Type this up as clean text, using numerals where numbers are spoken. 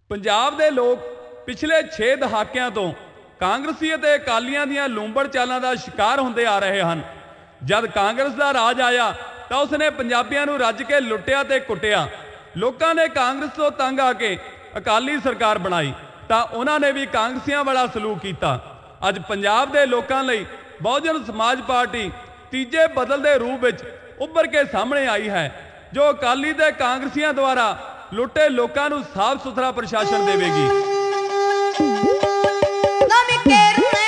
ਪੰਜਾਬ ਦੇ ਲੋਕ ਪਿਛਲੇ 6 ਦਹਾਕਿਆਂ ਤੋਂ ਕਾਂਗਰਸੀ ਅਤੇ ਅਕਾਲੀਆਂ ਦੀਆਂ ਲੂੰਬੜ ਚਾਲਾਂ ਦਾ ਸ਼ਿਕਾਰ ਹੁੰਦੇ ਆ ਰਹੇ ਹਨ। ਜਦ ਕਾਂਗਰਸ ਦਾ ਰਾਜ ਆਇਆ ਤਾਂ ਉਸਨੇ ਪੰਜਾਬੀਆਂ ਨੂੰ ਰੱਜ ਕੇ ਲੁੱਟਿਆ ਤੇ ਕੁੱਟਿਆ। ਲੋਕਾਂ ਨੇ ਕਾਂਗਰਸ ਤੋਂ ਤੰਗ ਆ ਕੇ ਅਕਾਲੀ ਸਰਕਾਰ ਬਣਾਈ ਤਾਂ ਉਹਨਾਂ ਨੇ ਵੀ ਕਾਂਗਰਸੀਆਂ ਵਾਲਾ ਸਲੂਕ ਕੀਤਾ। ਅੱਜ ਪੰਜਾਬ ਦੇ ਲੋਕਾਂ ਲਈ ਬਹੁਜਨ ਸਮਾਜ ਪਾਰਟੀ ਤੀਜੇ ਬਦਲ ਦੇ ਰੂਪ ਵਿੱਚ ਉੱਭਰ ਕੇ ਸਾਹਮਣੇ ਆਈ ਹੈ, ਜੋ ਅਕਾਲੀ ਤੇ ਕਾਂਗਰਸੀਆਂ ਦੁਆਰਾ ਲੁੱਟੇ ਲੋਕਾਂ ਨੂੰ ਸਾਫ਼ ਸੁਥਰਾ ਪ੍ਰਸ਼ਾਸਨ ਦੇਵੇਗੀ।